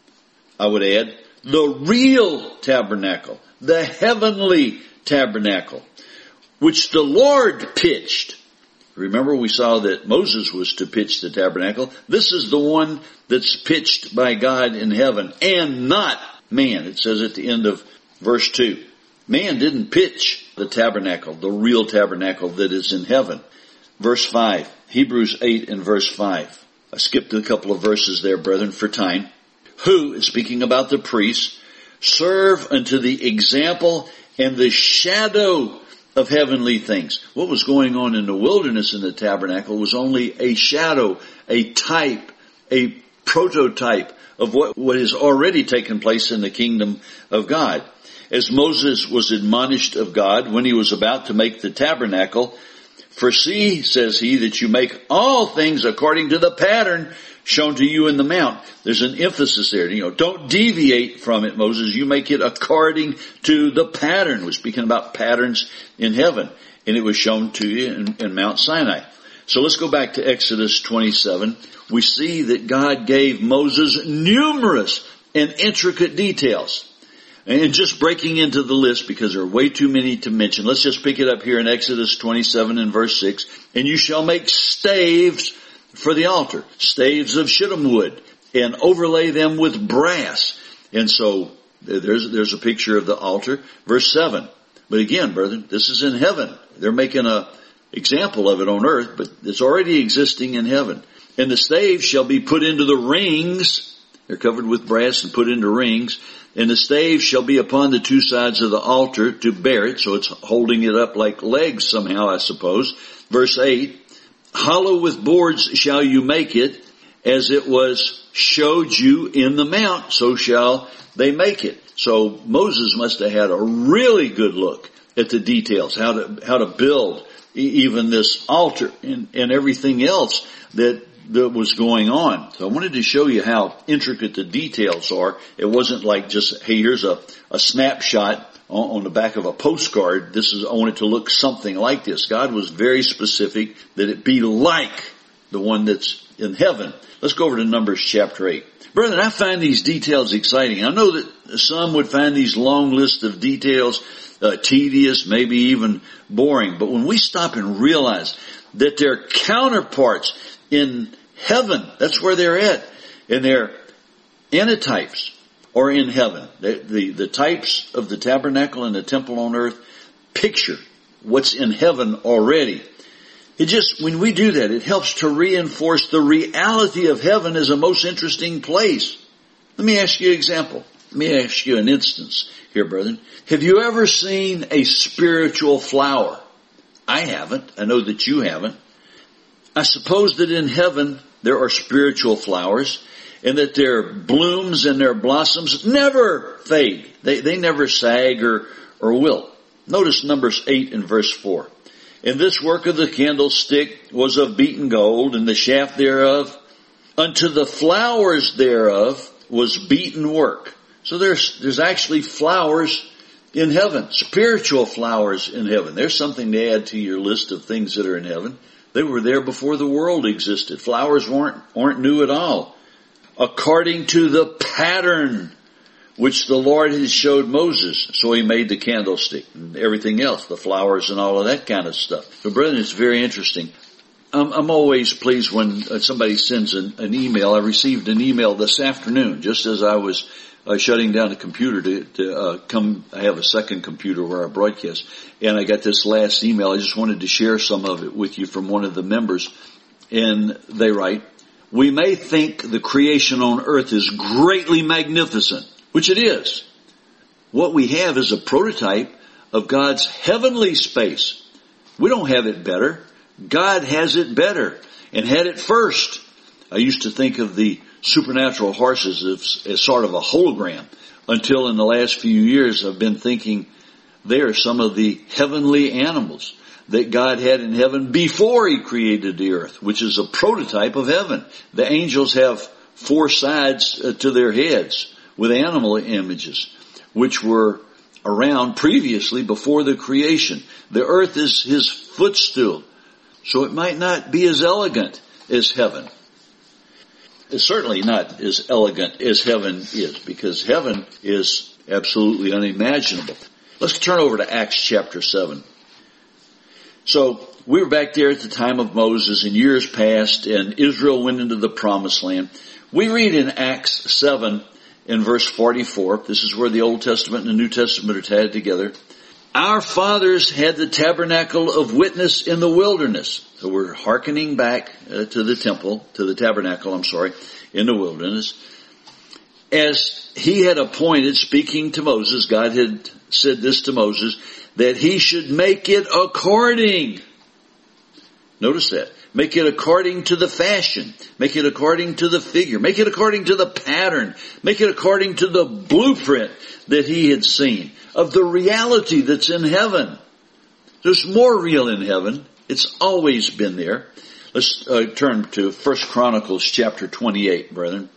I would add, the real tabernacle, the heavenly tabernacle, which the Lord pitched. Remember, we saw that Moses was to pitch the tabernacle. This is the one that's pitched by God in heaven, and not man. It says at the end of verse two. Man didn't pitch the tabernacle, the real tabernacle that is in heaven. Verse five, Hebrews eight and verse five. I skipped a couple of verses there, brethren, for time. Who, speaking about the priests, serve unto the example and the shadow of heavenly things. What was going on in the wilderness in the tabernacle was only a shadow, a type, a prototype of what, what has already taken place in the kingdom of God. As Moses was admonished of God when he was about to make the tabernacle, for see, says he, that you make all things according to the pattern shown to you in the mount. There's an emphasis there. You know, don't deviate from it, Moses. You make it according to the pattern. We're speaking about patterns in heaven. And it was shown to you in, in Mount Sinai. So let's go back to Exodus twenty-seven. We see that God gave Moses numerous and intricate details. And just breaking into the list, because there are way too many to mention, let's just pick it up here in Exodus twenty-seven and verse six. And you shall make staves for the altar, staves of shittim wood, and overlay them with brass. And so there's there's a picture of the altar. Verse seven. But again, brethren, this is in heaven. They're making a example of it on earth, but it's already existing in heaven. And the staves shall be put into the rings. They're covered with brass and put into rings. And the staves shall be upon the two sides of the altar to bear it. So it's holding it up like legs somehow, I suppose. Verse eight. Hollow with boards shall you make it, as it was showed you in the mount, so shall they make it. So Moses must have had a really good look at the details, how to how to build even this altar and, and everything else that that was going on. So I wanted to show you how intricate the details are. It wasn't like just, hey, here's a, a snapshot on, on the back of a postcard. This is, I want it to look something like this. God was very specific that it be like the one that's in heaven. Let's go over to Numbers chapter eight. Brethren, I find these details exciting. I know that some would find these long lists of details uh, tedious, maybe even boring. But when we stop and realize that their counterparts in heaven, that's where they're at, and their antitypes are in heaven. The, the, the types of the tabernacle and the temple on earth picture what's in heaven already. It just, when we do that, it helps to reinforce the reality of heaven as a most interesting place. Let me ask you an example. Let me ask you an instance here, brethren. Have you ever seen a spiritual flower? I haven't. I know that you haven't. I suppose that in heaven there are spiritual flowers, and that their blooms and their blossoms never fade. They, they never sag or, or wilt. Notice Numbers eight and verse four. And this work of the candlestick was of beaten gold, and the shaft thereof unto the flowers thereof was beaten work. So there's, there's actually flowers in heaven, spiritual flowers in heaven. There's something to add to your list of things that are in heaven. They were there before the world existed. Flowers weren't, weren't new at all. According to the pattern which the Lord has showed Moses. So he made the candlestick and everything else, the flowers and all of that kind of stuff. So brethren, it's very interesting. I'm, I'm always pleased when somebody sends an, an email. I received an email this afternoon, just as I was uh, shutting down the computer to, to uh, come. I have a second computer where I broadcast. And I got this last email. I just wanted to share some of it with you from one of the members. And they write, we may think the creation on earth is greatly magnificent, which it is. What we have is a prototype of God's heavenly space. We don't have it better. God has it better and had it first. I used to think of the supernatural horses as, as sort of a hologram until in the last few years I've been thinking they are some of the heavenly animals that God had in heaven before he created the earth, which is a prototype of heaven. The angels have four sides to their heads with animal images, which were around previously before the creation. The earth is his footstool, so it might not be as elegant as heaven. It's certainly not as elegant as heaven is, because heaven is absolutely unimaginable. Let's turn over to Acts chapter seven. So, we were back there at the time of Moses in years past, and Israel went into the promised land. We read in Acts seven in verse forty-four, this is where the Old Testament and the New Testament are tied together. Our fathers had the tabernacle of witness in the wilderness. So we're hearkening back uh, to the temple, to the tabernacle, I'm sorry, in the wilderness. As he had appointed, speaking to Moses, God had said this to Moses, that he should make it according. Notice that. Make it according to the fashion. Make it according to the figure. Make it according to the pattern. Make it according to the blueprint that he had seen of the reality that's in heaven. There's more real in heaven. It's always been there. Let's uh, turn to First Chronicles chapter twenty-eight, brethren.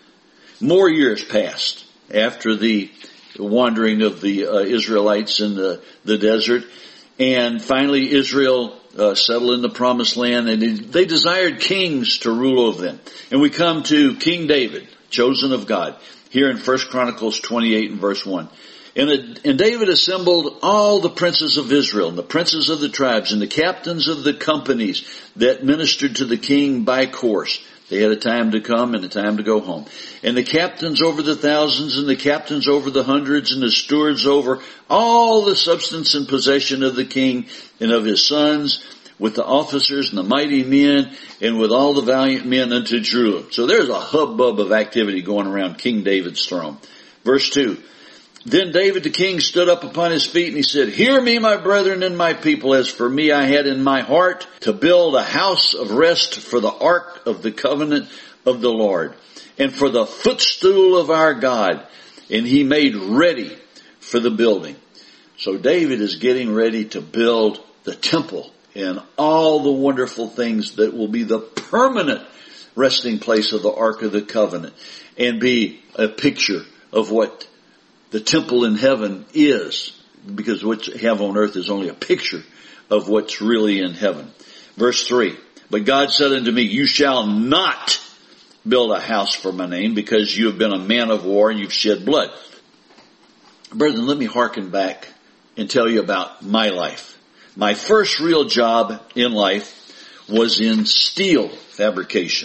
More years passed after the wandering of the uh, Israelites in the, the desert. And finally Israel uh, settled in the promised land, and they desired kings to rule over them. And we come to King David, chosen of God, here in First Chronicles twenty-eight and verse one. And, it, and David assembled all the princes of Israel, and the princes of the tribes, and the captains of the companies that ministered to the king by course. They had a time to come and a time to go home. And the captains over the thousands, and the captains over the hundreds, and the stewards over all the substance and possession of the king and of his sons, with the officers and the mighty men, and with all the valiant men unto Jerusalem. So there's a hubbub of activity going around King David's throne. Verse two. Then David the king stood up upon his feet, and he said, Hear me, my brethren and my people. As for me, I had in my heart to build a house of rest for the ark of the covenant of the Lord, and for the footstool of our God. And he made ready for the building. So David is getting ready to build the temple and all the wonderful things that will be the permanent resting place of the ark of the covenant, and be a picture of what the temple in heaven is, because what you have on earth is only a picture of what's really in heaven. Verse three, But God said unto me, You shall not build a house for my name, because you have been a man of war and you've shed blood. Brethren, let me hearken back and tell you about my life. My first real job in life was in steel fabrication.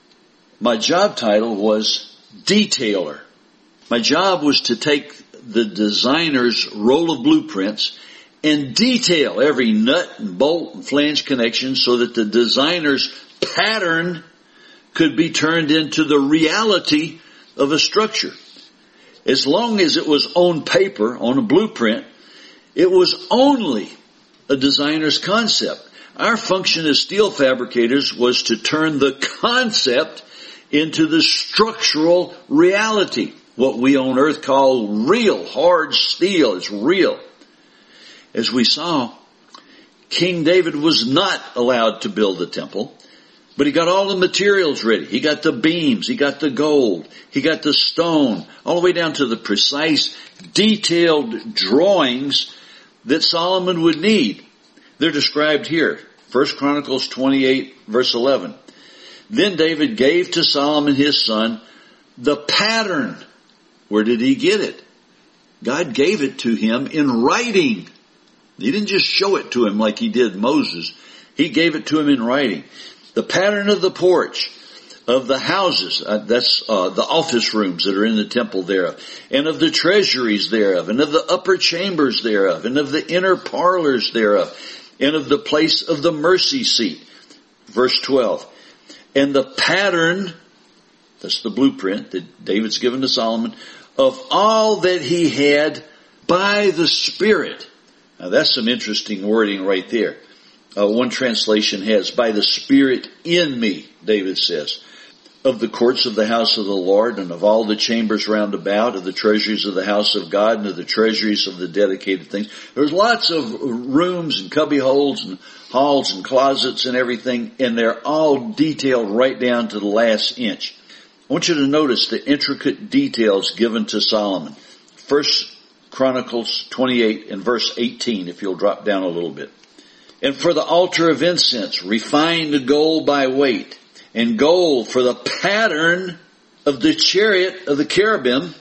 My job title was detailer. My job was to take the designer's roll of blueprints and detail every nut and bolt and flange connection so that the designer's pattern could be turned into the reality of a structure. As long as it was on paper, on a blueprint, it was only a designer's concept. Our function as steel fabricators was to turn the concept into the structural reality. What we on earth call real, hard steel. It's real. As we saw, King David was not allowed to build the temple, but he got all the materials ready. He got the beams, he got the gold, he got the stone, all the way down to the precise, detailed drawings that Solomon would need. They're described here. First Chronicles twenty-eight, verse eleven. Then David gave to Solomon his son the pattern. Where did he get it? God gave it to him in writing. He didn't just show it to him like he did Moses. He gave it to him in writing. The pattern of the porch, of the houses, uh, that's uh, the office rooms that are in the temple thereof, and of the treasuries thereof, and of the upper chambers thereof, and of the inner parlors thereof, and of the place of the mercy seat. Verse twelve. And the pattern, that's the blueprint that David's given to Solomon, of all that he had by the Spirit. Now that's some interesting wording right there. Uh, one translation has, by the Spirit in me, David says. Of the courts of the house of the Lord, and of all the chambers round about, of the treasuries of the house of God, and of the treasuries of the dedicated things. There's lots of rooms and cubby holes and halls and closets and everything, and they're all detailed right down to the last inch. I want you to notice the intricate details given to Solomon. First Chronicles twenty-eight and verse eighteen, if you'll drop down a little bit. And for the altar of incense, refined gold by weight, and gold for the pattern of the chariot of the cherubim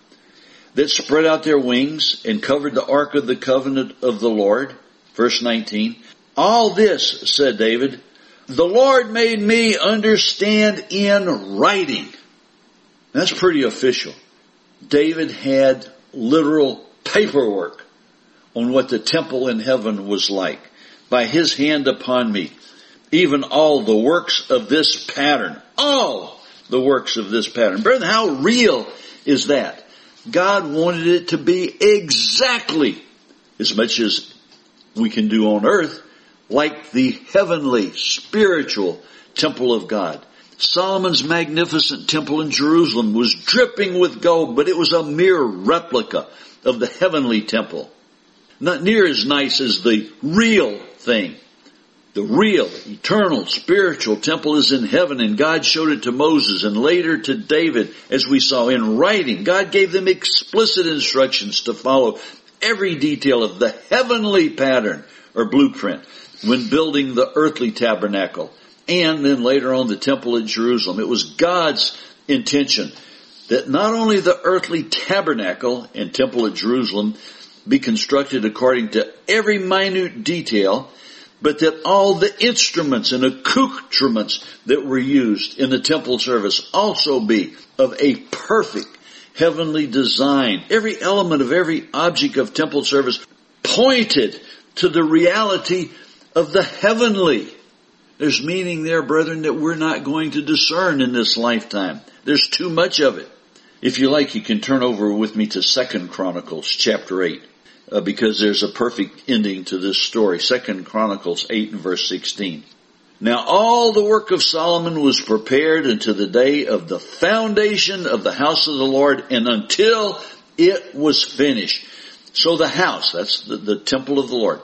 that spread out their wings and covered the ark of the covenant of the Lord. Verse nineteen. All this, said David, the Lord made me understand in writing. That's pretty official. David had literal paperwork on what the temple in heaven was like. By his hand upon me, even all the works of this pattern, all the works of this pattern. Brethren, how real is that? God wanted it to be exactly as much as we can do on earth, like the heavenly, spiritual temple of God. Solomon's magnificent temple in Jerusalem was dripping with gold, but it was a mere replica of the heavenly temple. Not near as nice as the real thing. The real, eternal, spiritual temple is in heaven, and God showed it to Moses and later to David, as we saw in writing. God gave them explicit instructions to follow every detail of the heavenly pattern or blueprint when building the earthly tabernacle, and then later on the temple at Jerusalem. It was God's intention that not only the earthly tabernacle and temple at Jerusalem be constructed according to every minute detail, but that all the instruments and accoutrements that were used in the temple service also be of a perfect heavenly design. Every element of every object of temple service pointed to the reality of the heavenly. There's meaning there, brethren, that we're not going to discern in this lifetime. There's too much of it. If you like, you can turn over with me to Second Chronicles chapter eight, uh, because there's a perfect ending to this story. Second Chronicles eight and verse sixteen. Now all the work of Solomon was prepared unto the day of the foundation of the house of the Lord, and until it was finished. So the house, that's the, the temple of the Lord,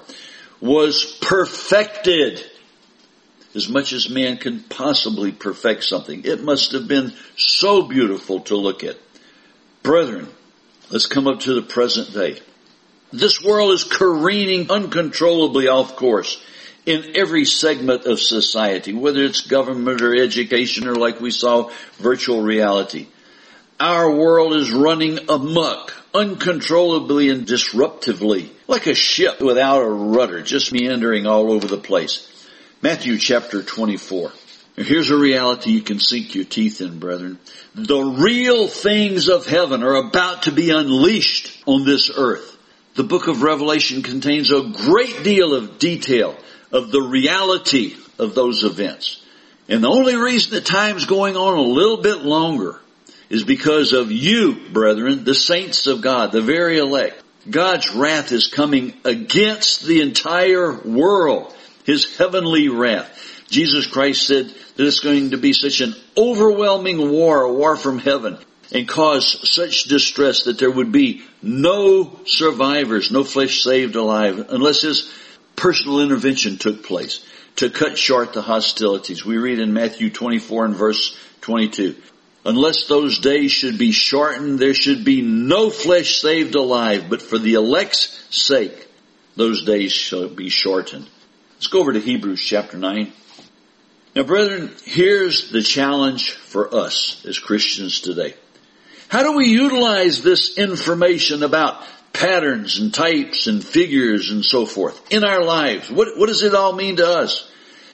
was perfected. As much as man can possibly perfect something. It must have been so beautiful to look at. Brethren, let's come up to the present day. This world is careening uncontrollably off course in every segment of society, whether it's government or education or, like we saw, virtual reality. Our world is running amok, uncontrollably and disruptively, like a ship without a rudder, just meandering all over the place. Matthew chapter twenty-four. Here's a reality you can sink your teeth in, brethren. The real things of heaven are about to be unleashed on this earth. The book of Revelation contains a great deal of detail of the reality of those events. And the only reason the time's going on a little bit longer is because of you, brethren, the saints of God, the very elect. God's wrath is coming against the entire world, His heavenly wrath. Jesus Christ said that it's going to be such an overwhelming war, a war from heaven, and cause such distress that there would be no survivors, no flesh saved alive, unless His personal intervention took place to cut short the hostilities. We read in Matthew twenty-four and verse twenty-two, unless those days should be shortened, there should be no flesh saved alive, but for the elect's sake, those days shall be shortened. Let's go over to Hebrews chapter nine. Now, brethren, here's the challenge for us as Christians today. How do we utilize this information about patterns and types and figures and so forth in our lives? What, what does it all mean to us?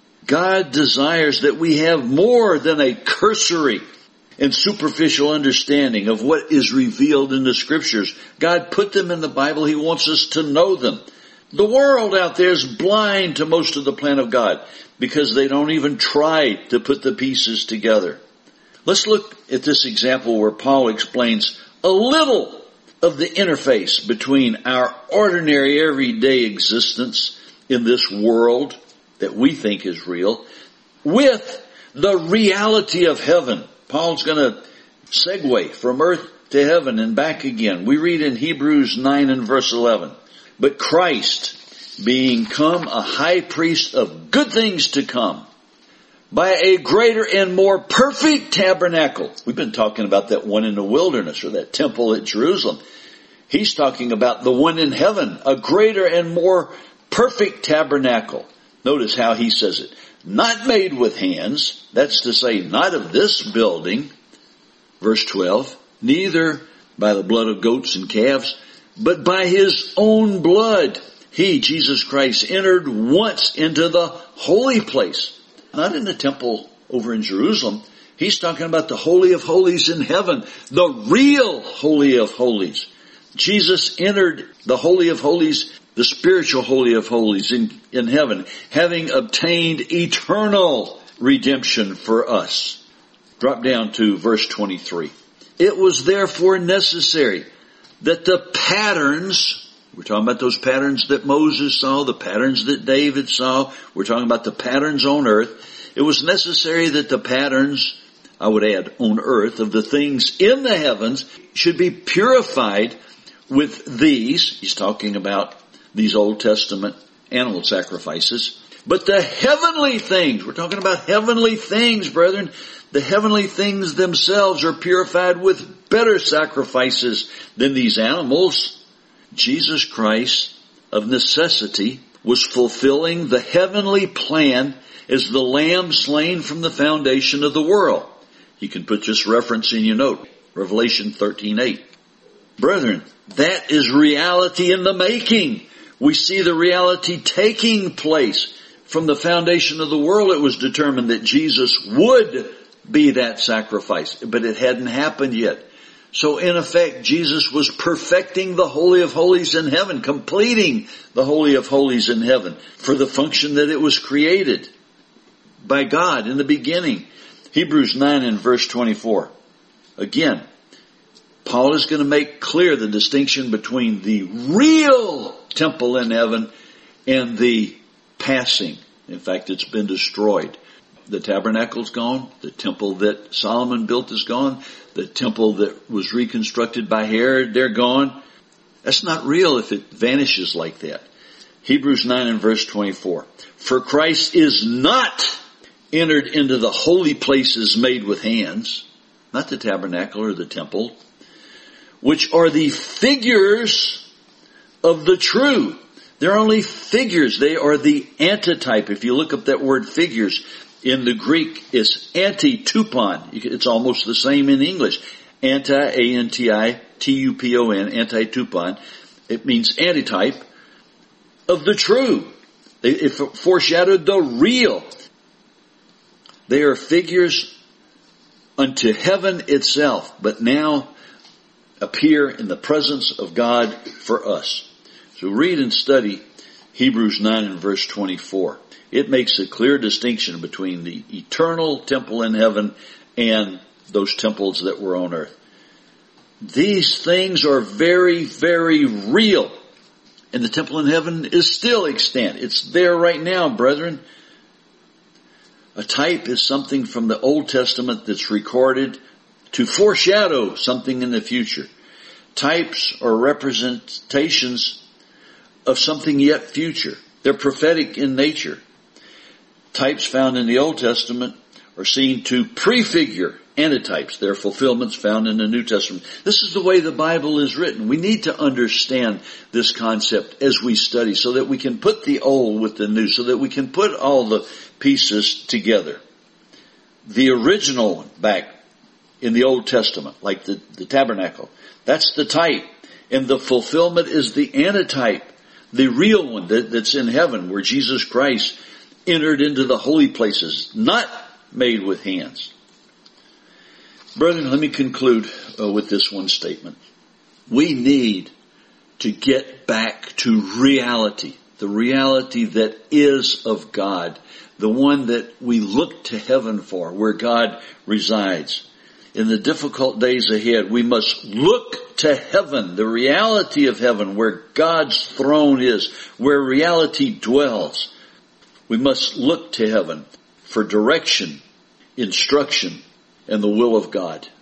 God desires that we have more than a cursory and superficial understanding of what is revealed in the Scriptures. God put them in the Bible. He wants us to know them. The world out there is blind to most of the plan of God because they don't even try to put the pieces together. Let's look at this example where Paul explains a little of the interface between our ordinary everyday existence in this world that we think is real with the reality of heaven. Paul's going to segue from earth to heaven and back again. We read in Hebrews nine and verse eleven. But Christ, being come a high priest of good things to come, by a greater and more perfect tabernacle. We've been talking about that one in the wilderness, or that temple at Jerusalem. He's talking about the one in heaven, a greater and more perfect tabernacle, Notice how he says it. Not made with hands, that's to say, not of this building, verse twelve, neither by the blood of goats and calves, but by his own blood. He, Jesus Christ, entered once into the holy place. Not in the temple over in Jerusalem. He's talking about the Holy of Holies in heaven. The real Holy of Holies. Jesus entered the Holy of Holies, the spiritual Holy of Holies in, in heaven, having obtained eternal redemption for us. Drop down to verse twenty-three. It was therefore necessary that the patterns, we're talking about those patterns that Moses saw, the patterns that David saw, we're talking about the patterns on earth. It was necessary that the patterns, I would add, on earth, of the things in the heavens should be purified with these. He's talking about these Old Testament animal sacrifices. But the heavenly things, we're talking about heavenly things, brethren. The heavenly things themselves are purified with better sacrifices than these animals. Jesus Christ, of necessity, was fulfilling the heavenly plan as the lamb slain from the foundation of the world. You can put this reference in your note. Revelation thirteen eight. Brethren, that is reality in the making. We see the reality taking place. From the foundation of the world, it was determined that Jesus would be that sacrifice, but it hadn't happened yet. So in effect, Jesus was perfecting the Holy of Holies in heaven, completing the Holy of Holies in heaven for the function that it was created by God in the beginning. Hebrews nine and verse twenty-four. Again, Paul is going to make clear the distinction between the real temple in heaven and the passing. In fact, it's been destroyed. The tabernacle's gone. The temple that Solomon built is gone. The temple that was reconstructed by Herod, they're gone. That's not real if it vanishes like that. Hebrews nine and verse twenty-four. For Christ is not entered into the holy places made with hands, not the tabernacle or the temple, which are the figures of the true. They're only figures. They are the antitype. If you look up that word figures in the Greek, it's anti-tupon. It's almost the same in English. Anti, A N T I, T U P O N, anti-tupon. It means antitype of the true. It foreshadowed the real. They are figures unto heaven itself, but now appear in the presence of God for us. So read and study Hebrews nine and verse twenty-four. It makes a clear distinction between the eternal temple in heaven and those temples that were on earth. These things are very, very real. And the temple in heaven is still extant. It's there right now, brethren. A type is something from the Old Testament that's recorded to foreshadow something in the future. Types are representations of something yet future. They're prophetic in nature. Types found in the Old Testament are seen to prefigure antitypes. They're fulfillments found in the New Testament. This is the way the Bible is written. We need to understand this concept as we study so that we can put the old with the new, so that we can put all the pieces together. The original back in the Old Testament, like the, the tabernacle, that's the type. And the fulfillment is the antitype, the real one that, that's in heaven, where Jesus Christ entered into the holy places, not made with hands. Brethren, let me conclude uh, with this one statement. We need to get back to reality, the reality that is of God, the one that we look to heaven for, where God resides. In the difficult days ahead, we must look to heaven, the reality of heaven, where God's throne is, where reality dwells. We must look to heaven for direction, instruction, and the will of God.